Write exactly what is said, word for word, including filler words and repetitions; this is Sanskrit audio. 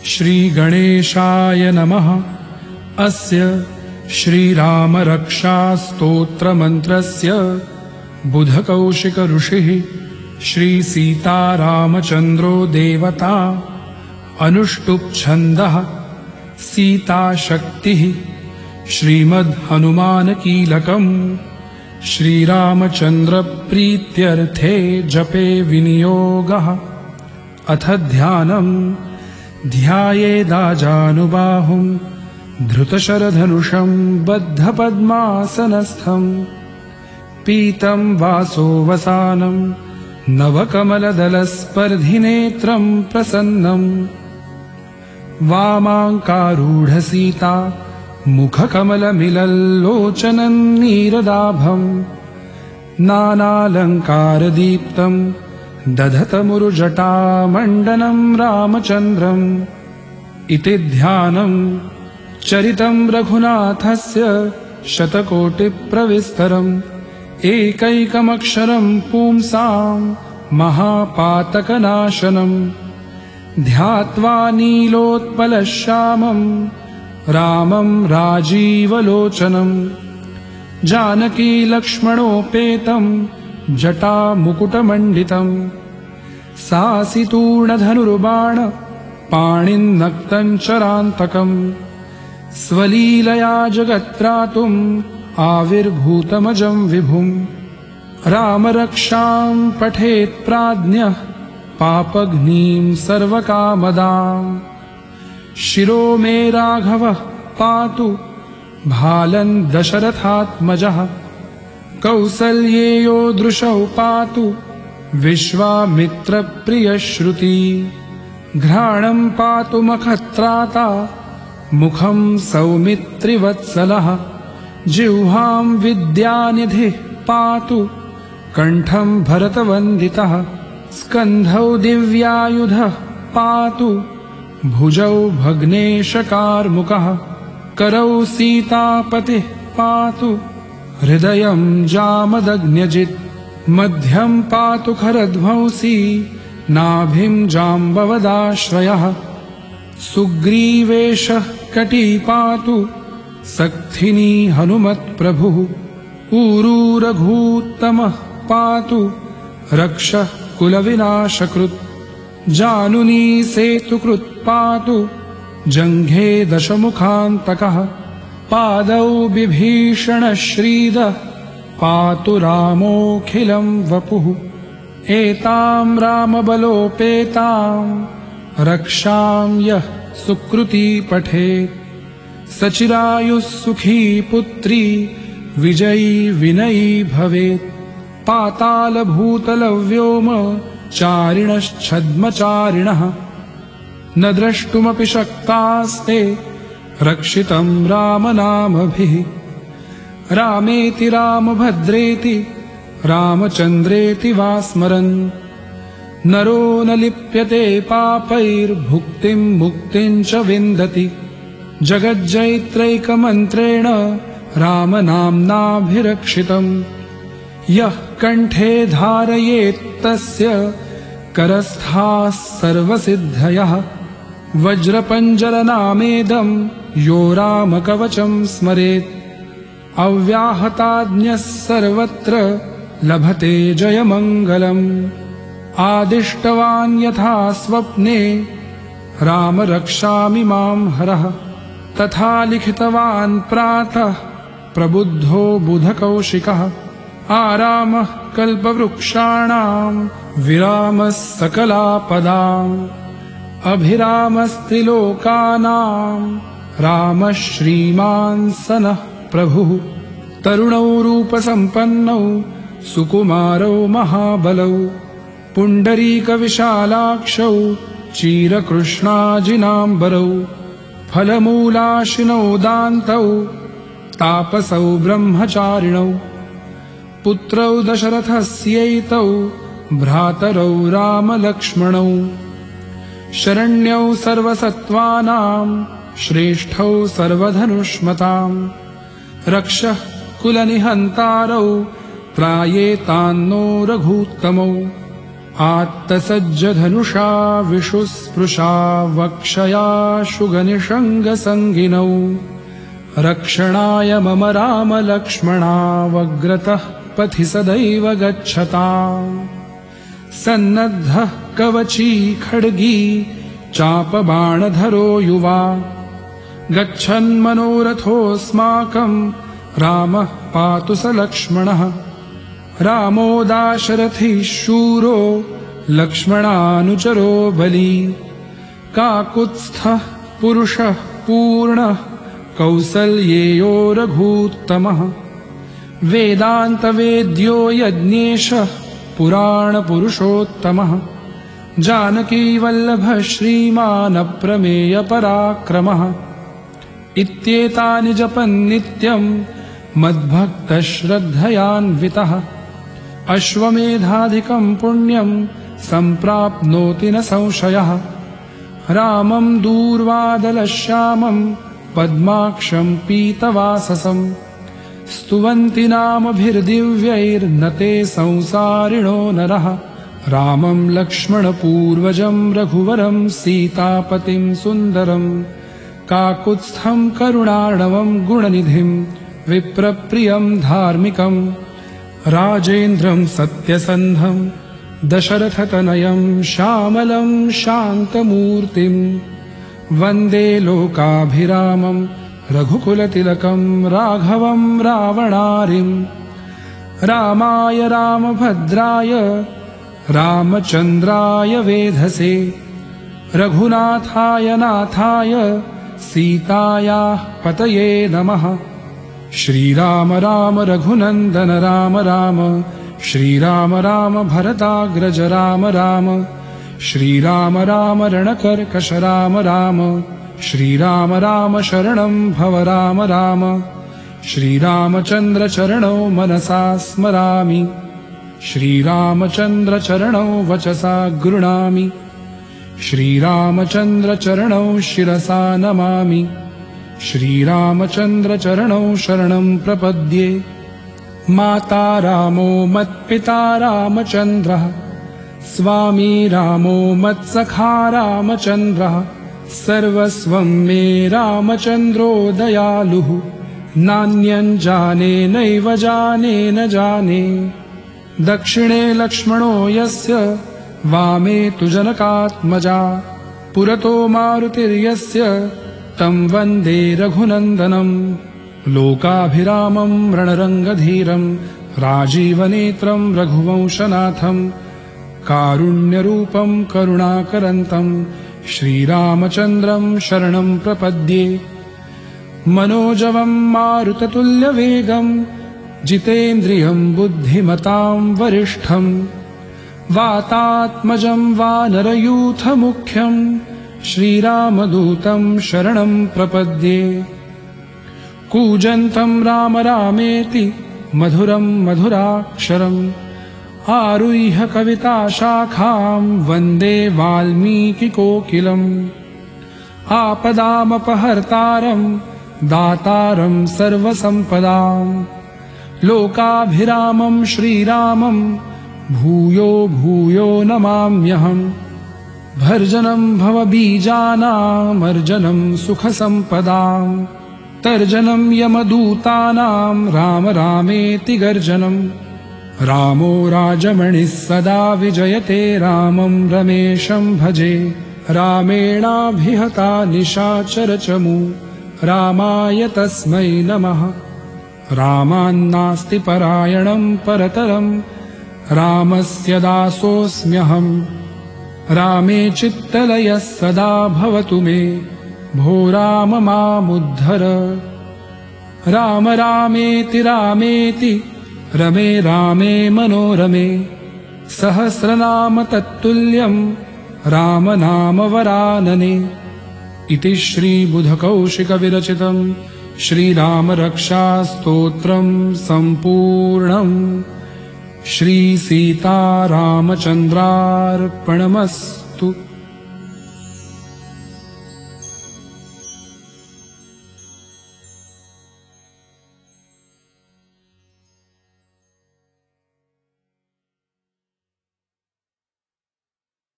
श्रीगणेशाय नमः। अस्य श्रीरामरक्षास्तोत्रमन्त्रस्य बुधकौशिकऋषिः श्रीसीतारामचन्द्रो देवता। अनुष्टुप्छन्दः सीताशक्तिः श्रीमद्हनुमानकीलकम्। श्रीरामचन्द्रप्रीत्यर्थे जपे विनियोगः। अथ ध्यानम्। ध्यायेदाजानुबाहुं धृतशरधनुषं बद्धपद्मासनस्थं। पीतं वासोवसानं नवकमलदलस्पर्धिनेत्रं प्रसन्नं। वामाङ्कारूढसीता मुखकमलमिलल्लोचनं नीरदाभं। नानालङ्कारदीप्तं दधतमुरुजटामण्डनं रामचन्द्रम्। इति ध्यानं चरितं रघुनाथस्य शतकोटिप्रविस्तरम्। एकैकमक्षरं पुंसां महापातकनाशनम्। ध्यात्वा नीलोत्पलश्यामं रामं राजीवलोचनं। जानकीलक्ष्मणोपेतं जटामुकुटमण्डितं। सासितूर्णधनुर्बाण पाणिन्नक्तं चरान्तकम्। स्वलीलया जगत्त्रातुम् आविर्भूतमजं विभुम्। रामरक्षां पठेत् प्राज्ञः पापघ्नीं सर्वकामदाम्। शिरो मे राघवः पातु भालन् दशरथात्मजः। कौसल्येयो दृशौ पातु विश्वामित्रप्रियश्रुती। घ्राणं पातु मखत्राता मुखं सौमित्रिवत्सलः। जिह्वां विद्यानिधिः पातु कण्ठं भरतवन्दितः। स्कन्धौ दिव्यायुधः पातु भुजौ भग्नेशकार्मुकः। करौ सीतापतिः पातु हृदयं जामदग्न्यजित्। मध्यं पातु खरध्वंसी नाभिं जाम्बवदाश्रयः। सुग्रीवेशः कटी पातु सक्थिनी हनुमत्प्रभुः। ऊरू रघूत्तमः पातु रक्षः कुलविनाशकृत्। जानुनी सेतुकृत् पातु जङ्घे दशमुखान्तकः। पादौ बिभीषणश्रीदः पातु रामोऽखिलं वपुः। एतां रामबलोपेतां रक्षां यः सुकृती पठेत्। सचिरायुः सुखी पुत्री विजयी विनयी भवेत्। पातालभूतलव्योम चारिणश्छद्मचारिणः। न द्रष्टुमपि शक्तास्ते रक्षितं रामनामभिः। रामेति रामभद्रेति रामचन्द्रेति वा स्मरन्। नरो न लिप्यते पापैर्भुक्तिं मुक्तिं च विन्दति। जगज्जैत्रैकमन्त्रेण रामनाम्नाभिरक्षितम्। यः कण्ठे धारयेत् तस्य करस्थाः सर्वसिद्धयः। वज्रपञ्जरनामेदं यो रामकवचं स्मरेत्। अव्याहताज्ञः सर्वत्र लभते जयमङ्गलम्। आदिष्टवान् यथा स्वप्ने राम रक्षामि मां हरः। तथा लिखितवान् प्रातः प्रबुद्धो बुधकौशिकः। आरामः कल्पवृक्षाणां विरामः सकलापदाम्। अभिरामस्त्रिलोकानां रामः श्रीमान् सनः प्रभुः। तरुणौ रूपसम्पन्नौ सुकुमारौ महाबलौ। पुण्डरीकविशालाक्षौ चीरकृष्णाजिनाम्बरौ। फलमूलाशिनौ दान्तौ तापसौ ब्रह्मचारिणौ। पुत्रौ दशरथस्यैतौ भ्रातरौ रामलक्ष्मणौ। शरण्यौ सर्वसत्त्वानां श्रेष्ठौ सर्वधनुष्मताम्। रक्षः कुलनिहन्तारौ त्रायेतान्नो रघूत्तमौ। आत्तसज्जधनुषा विषुस्पृशा वक्षया शुगनिषङ्गसङ्गिनौ रक्षणाय मम राम लक्ष्मणावग्रतः पथि सदैव गच्छता सन्नद्धः कवची खड्गी चापबाणधरो युवा गच्छन्मनोरथोऽस्माकं रामः पातु स लक्ष्मणः रामो दाशरथी शूरो लक्ष्मणानुचरो बली काकुत्स्थः पुरुषः पूर्णः कौसल्येयो रघूत्तमः वेदान्तवेद्यो यज्ञेशः पुराणपुरुषोत्तमः जानकीवल्लभः श्रीमानप्रमेयपराक्रमः इत्येतानि जपन्नित्यं मद्भक्तः श्रद्धयान्वितः अश्वमेधाधिकं पुण्यं सम्प्राप्नोति न संशयः रामं दूर्वादलश्यामं पद्माक्षं पीतवाससं स्तुवन्ति नामभिर्दिव्यैर्न ते संसारिणो नरः रामं लक्ष्मणपूर्वजं रघुवरं सीतापतिं सुन्दरं काकुत्स्थं करुणार्णवं गुणनिधिं विप्रप्रियं धार्मिकं राजेन्द्रं सत्यसन्धं दशरथतनयं श्यामलं शान्तमूर्तिं वन्दे लोकाभिरामं रघुकुलतिलकं राघवं रावणारिं रामाय रामभद्राय रामचन्द्राय वेधसे रघुनाथाय नाथाय सीतायाः पतये नमः श्रीराम राम रघुनन्दन राम राम श्रीराम राम भरताग्रज राम राम श्रीराम राम रणकर्कश राम राम श्रीराम राम शरणं भव राम राम श्रीरामचन्द्र चरणौ मनसा स्मरामि श्रीरामचन्द्र चरणौ वचसा गृह्णामि श्रीरामचन्द्र चरणौ शिरसा नमामि श्रीरामचन्द्र चरणौ शरणं प्रपद्ये माता रामो मत्पिता रामचन्द्रः स्वामी रामो मत्सखा रामचन्द्रः सर्वस्वं मे रामचन्द्रो दयालुः नान्यं जाने नैव जाने न जाने दक्षिणे लक्ष्मणो यस्य वामे तु जनकात्मजा पुरतो मारुतिर्यस्य तं वन्दे रघुनन्दनं लोकाभिरामं रणरङ्गधीरं राजीवनेत्रं रघुवंशनाथं कारुण्यरूपं करुणाकरन्तं श्रीरामचन्द्रं शरणं प्रपद्ये मनोजवं मारुततुल्यवेगं जितेन्द्रियं बुद्धिमतां वरिष्ठं वातात्मजं वानरयूथमुख्यं श्रीरामदूतं शरणं प्रपद्ये कूजन्तं राम रामेति मधुरं मधुराक्षरम् आरुह्य कविताशाखां वन्दे वाल्मीकिकोकिलम् आपदामपहर्तारं दातारं सर्वसम्पदां लोकाभिरामं श्रीरामं भूयो भूयो नमाम्यहम् भर्जनं भवबीजानामर्जनं सुखसम्पदां तर्जनं यमदूतानां राम रामेति गर्जनं रामो राजमणिः सदा विजयते रामं रमेशं भजे रामेणाभिहता निशाचरचमू रामाय तस्मै नमः रामान्नास्ति परायणं परतरं रामस्य दासोऽस्म्यहम् रामे चित्तलयः सदा भवतु मे भो राम मामुद्धर राम रामेति रामेति रमे रामे मनोरमे सहस्रनाम तत्तुल्यं राम नाम वरानने इति श्रीबुधकौशिकविरचितं श्रीरामरक्षास्तोत्रं सम्पूर्णम् श्रीसीतारामचन्द्रार्पणमस्तु।